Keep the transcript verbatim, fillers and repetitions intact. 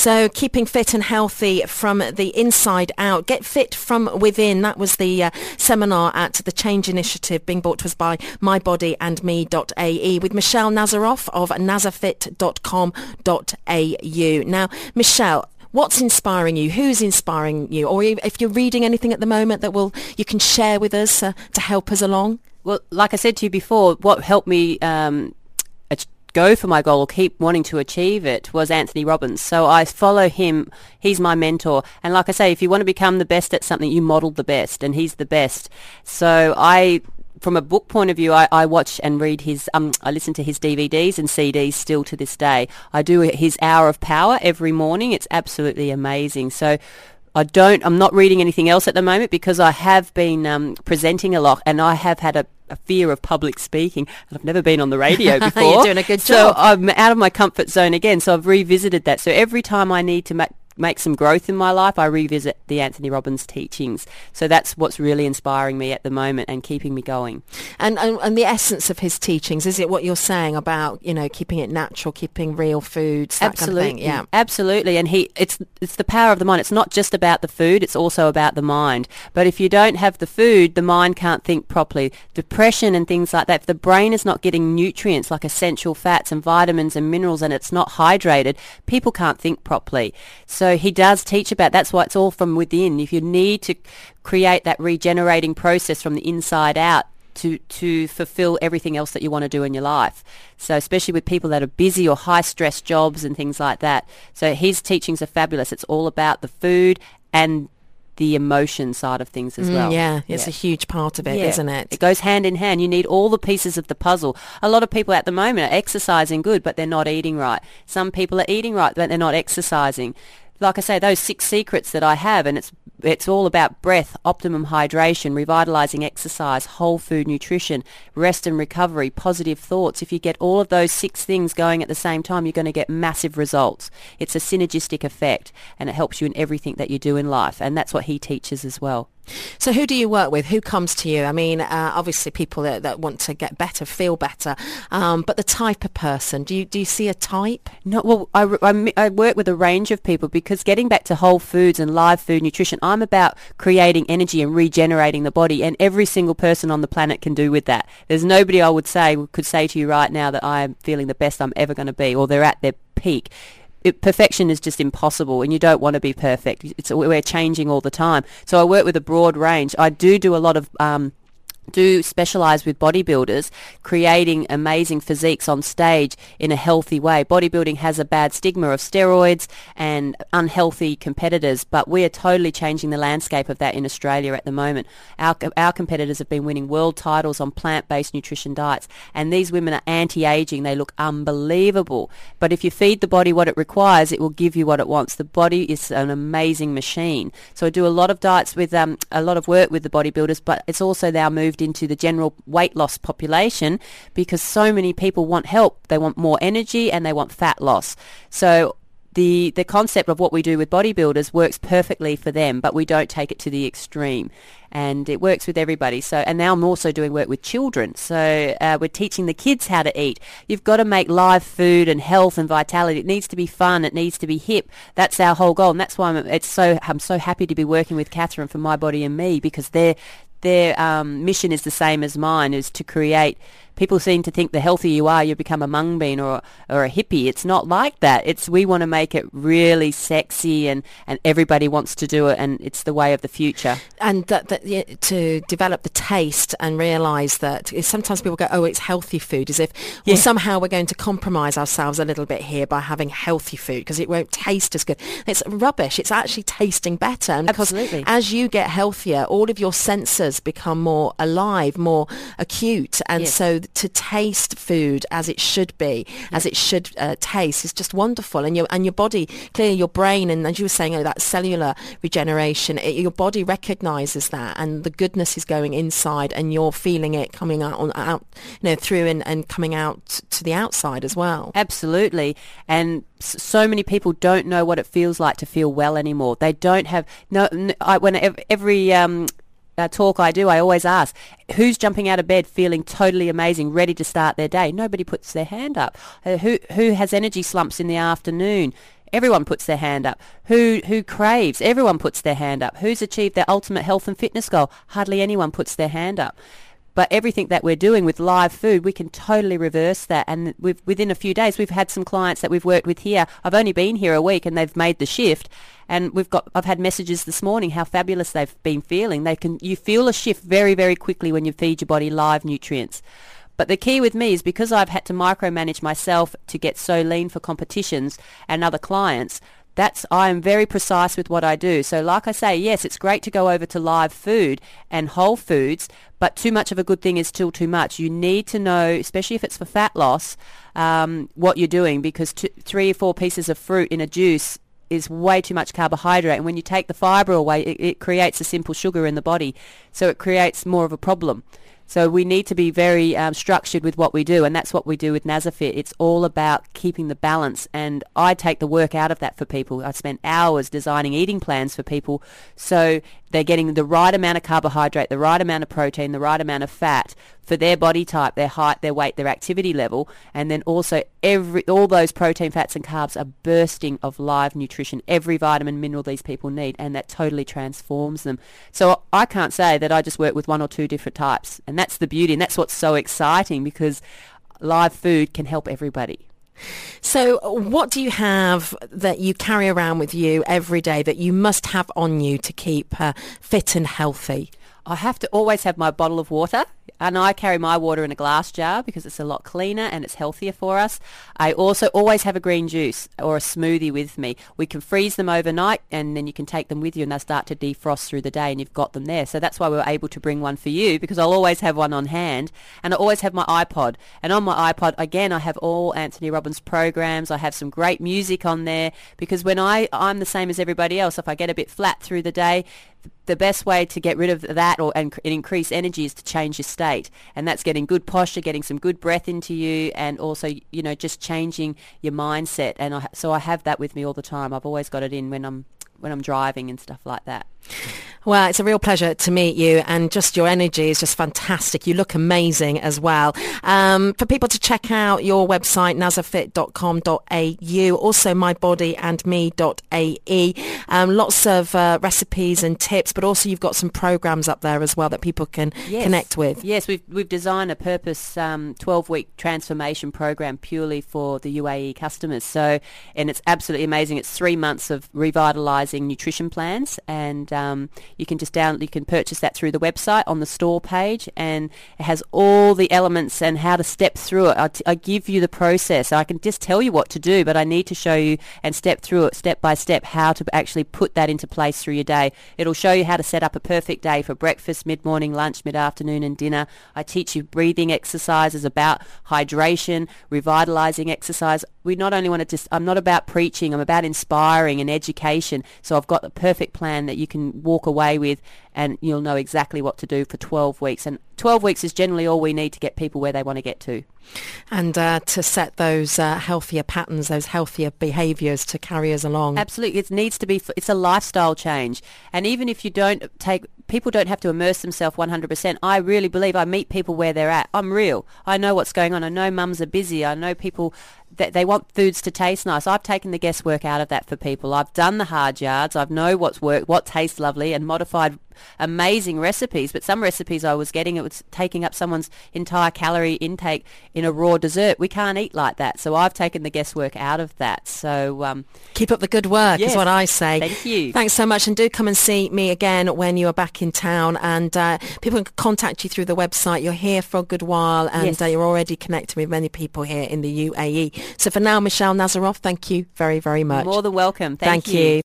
So keeping fit and healthy from the inside out. Get fit from within. That was the uh, seminar at the Change Initiative being brought to us by my body and me dot a e with Michelle Nazaroff of nazafit dot com dot a u. Now, Michelle, what's inspiring you? Who's inspiring you? Or if you're reading anything at the moment that will you can share with us uh, to help us along? Well, like I said to you before, what helped me um, go for my goal or keep wanting to achieve it was Anthony Robbins. So I follow him. He's my mentor. And like I say, if you want to become the best at something, you model the best, and he's the best. So I... From a book point of view, I, I watch and read his, um, I listen to his D V Ds and C Ds still to this day. I do his Hour of Power every morning. It's absolutely amazing. So I don't, I'm not reading anything else at the moment because I have been um, presenting a lot, and I have had a, a fear of public speaking, and I've never been on the radio before. You're doing a good so job. So I'm out of my comfort zone again. So I've revisited that. So every time I need to make make some growth in my life, I revisit the Anthony Robbins teachings. So that's what's really inspiring me at the moment and keeping me going. And, and and the essence of his teachings, is it what you're saying about, you know, keeping it natural, keeping real foods, that Absolutely. kind of thing? Yeah. Absolutely. And he it's it's the power of the mind. It's not just about the food, it's also about the mind. But if you don't have the food, the mind can't think properly. Depression and things like that, if the brain is not getting nutrients like essential fats and vitamins and minerals, and it's not hydrated, people can't think properly. So he does teach about, that's why it's all from within. If you need to create that regenerating process from the inside out to, to fulfill everything else that you want to do in your life. So especially with people that are busy or high stress jobs and things like that. So his teachings are fabulous. It's all about the food and the emotion side of things as Mm, well. yeah, it's Yeah. a huge part of it, Yeah. isn't it? It goes hand in hand. You need all the pieces of the puzzle. A lot of people at the moment are exercising good, but they're not eating right. Some people are eating right, but they're not exercising. Like I say, those six secrets that I have, and it's it's all about breath, optimum hydration, revitalizing exercise, whole food nutrition, rest and recovery, positive thoughts. If you get all of those six things going at the same time, you're going to get massive results. It's a synergistic effect, and it helps you in everything that you do in life, and that's what he teaches as well. So who do you work with? Who comes to you? I mean, uh, obviously people that, that want to get better, feel better, um, but the type of person, do you do you see a type? No, well, I, I, I work with a range of people, because getting back to whole foods and live food nutrition, I'm about creating energy and regenerating the body, and every single person on the planet can do with that. There's nobody I would say could say to you right now that I am feeling the best I'm ever going to be, or they're at their peak. It, perfection is just impossible, and you don't want to be perfect. It's, we're changing all the time. So I work with a broad range. I do do a lot of... Um, do specialise with bodybuilders, creating amazing physiques on stage in a healthy way. Bodybuilding has a bad stigma of steroids and unhealthy competitors, but we are totally changing the landscape of that in Australia at the moment. Our, our competitors have been winning world titles on plant-based nutrition diets, and these women are anti-aging. They look unbelievable. But if you feed the body what it requires, it will give you what it wants. The body is an amazing machine. So I do a lot of diets with um, a lot of work with the bodybuilders, but it's also now moved into the general weight loss population, because so many people want help. They want more energy and they want fat loss. So the the concept of what we do with bodybuilders works perfectly for them, but we don't take it to the extreme, and it works with everybody. So, and now I'm also doing work with children. So uh, we're teaching the kids how to eat. You've got to make live food and health and vitality. It needs to be fun. It needs to be hip. That's our whole goal, and that's why I'm it's so I'm so happy to be working with Catherine from My Body and Me, because they're Their um, mission is the same as mine, is to create... People seem to think the healthier you are, you become a mung bean or, or a hippie. It's not like that. It's we want to make it really sexy, and, and everybody wants to do it, and it's the way of the future. And that, that yeah, to develop the taste and realise that sometimes people go, oh, it's healthy food, as if, well, yeah. somehow we're going to compromise ourselves a little bit here by having healthy food because it won't taste as good. It's rubbish. It's actually tasting better. And because Absolutely. As you get healthier, all of your senses become more alive, more acute. And yes. so to taste food as it should be, yeah. as it should uh, taste, is just wonderful. And your and your body, clearly your brain, and as you were saying, oh, that cellular regeneration, it, your body recognises that, and the goodness is going inside, and you're feeling it coming out, on, out you know, through and, and coming out to the outside as well. Absolutely. And so many people don't know what it feels like to feel well anymore. They don't have no. no I, when every um, uh, talk I do, I always ask, who's jumping out of bed feeling totally amazing, ready to start their day? Nobody puts their hand up. Uh, who who has energy slumps in the afternoon? Everyone puts their hand up. Who who craves? Everyone puts their hand up. Who's achieved their ultimate health and fitness goal? Hardly anyone puts their hand up. But everything that we're doing with live food, we can totally reverse that. And we've, within a few days, we've had some clients that we've worked with here. I've only been here a week and they've made the shift. And we've got, I've had messages this morning how fabulous they've been feeling. They can, you feel a shift very, very quickly when you feed your body live nutrients. But the key with me is because I've had to micromanage myself to get so lean for competitions and other clients, that's, I am very precise with what I do. So like I say, yes, it's great to go over to live food and whole foods, but too much of a good thing is still too much. You need to know, especially if it's for fat loss, um, what you're doing, because two, three or four pieces of fruit in a juice is way too much carbohydrate. And when you take the fibre away, it, it creates a simple sugar in the body. So it creates more of a problem. So we need to be very um, structured with what we do, and that's what we do with NazaFit. It's all about keeping the balance, and I take the work out of that for people. I spend hours designing eating plans for people so they're getting the right amount of carbohydrate, the right amount of protein, the right amount of fat for their body type, their height, their weight, their activity level, and then also every all those protein, fats and carbs are bursting of live nutrition, every vitamin, mineral these people need, and that totally transforms them. So I can't say that I just work with one or two different types, and that's the beauty, and that's what's so exciting, because live food can help everybody. So what do you have that you carry around with you every day that you must have on you to keep uh, fit and healthy? I have to always have my bottle of water, and I carry my water in a glass jar because it's a lot cleaner and it's healthier for us. I also always have a green juice or a smoothie with me. We can freeze them overnight and then you can take them with you and they'll start to defrost through the day and you've got them there. So that's why we were able to bring one for you, because I'll always have one on hand, and I always have my iPod. And on my iPod, again, I have all Anthony Robbins programs. I have some great music on there, because when I, I'm the same as everybody else. If I get a bit flat through the day, the best way to get rid of that or and increase energy is to change your state, and that's getting good posture, getting some good breath into you, and also, you know, just changing your mindset. And I, so I have that with me all the time. I've always got it in when I'm when I'm driving and stuff like that. Well, it's a real pleasure to meet you, and just your energy is just fantastic. You look amazing as well. Um, for people to check out your website, nazafit dot com dot a u, also my body and me dot a e. Um, lots of uh, recipes and tips, but also you've got some programs up there as well that people can yes. connect with. Yes, we've we've designed a purpose um, twelve-week transformation program purely for the U A E customers. So, and it's absolutely amazing. It's three months of revitalising nutrition plans, and um, you can just down, you can purchase that through the website on the store page, and it has all the elements and how to step through it. I, t- I give you the process. I can just tell you what to do, but I need to show you and step through it step by step how to actually put that into place through your day. It'll show you how to set up a perfect day for breakfast, mid-morning, lunch, mid-afternoon and dinner. I teach you breathing exercises about hydration, revitalizing exercise. We not only want to just, I'm not about preaching, I'm about inspiring and education. So I've got the perfect plan that you can walk away with, and you'll know exactly what to do for twelve weeks. And twelve weeks is generally all we need to get people where they want to get to. And uh, to set those uh, healthier patterns, those healthier behaviours to carry us along. Absolutely. It needs to be, it's a lifestyle change. And even if you don't take, people don't have to immerse themselves one hundred percent. I really believe I meet people where they're at. I'm real. I know what's going on. I know mums are busy. I know people that they want foods to taste nice. I've taken the guesswork out of that for people. I've done the hard yards. I know what's worked, what tastes lovely, and modified amazing recipes. But some recipes I was getting, it was taking up someone's entire calorie intake in a raw dessert. We can't eat like that. So I've taken the guesswork out of that. So um, keep up the good work, yes, is what I say. Thank you. Thanks so much, and do come and see me again when you are back in town. And uh, people can contact you through the website. You're here for a good while, and yes. uh, you're already connected with many people here in the U A E. So for now, Michelle Nazaroff, thank you very, very much. You're more than welcome. Thank, thank you. you.